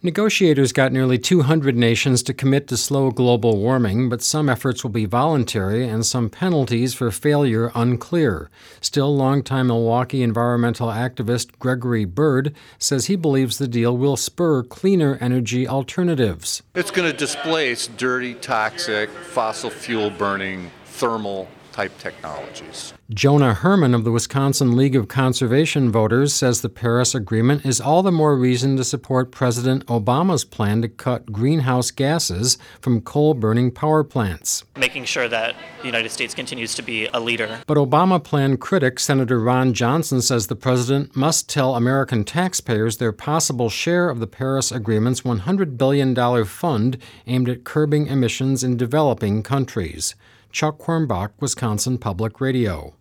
Negotiators got nearly 200 nations to commit to slow global warming, but some efforts will be voluntary and some penalties for failure unclear. Still, longtime Milwaukee environmental activist Gregory Bird says he believes the deal will spur cleaner energy alternatives. It's going to displace dirty, toxic, fossil fuel burning, thermal type technologies. Jonah Herman of the Wisconsin League of Conservation Voters says the Paris Agreement is all the more reason to support President Obama's plan to cut greenhouse gases from coal-burning power plants. Making sure that the United States continues to be a leader. But Obama plan critic Senator Ron Johnson says the president must tell American taxpayers their possible share of the Paris Agreement's $100 billion fund aimed at curbing emissions in developing countries. Chuck Hornbach, Wisconsin Public Radio.